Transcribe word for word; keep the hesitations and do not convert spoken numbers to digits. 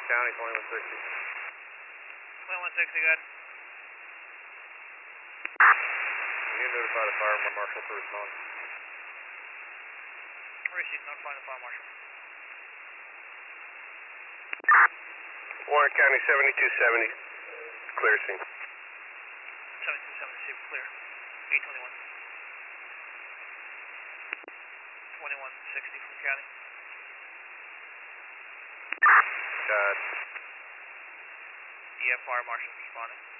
County, twenty-one sixty. twenty-one sixty, good. You need to notify the fire marshal to respond. Received, notifying the fire marshal. Warren County, seventy-two seventy, clear scene. seventy-two seventy, super clear. eight twenty-one. twenty-one sixty from county. Got Yeah, fire marshal's responding.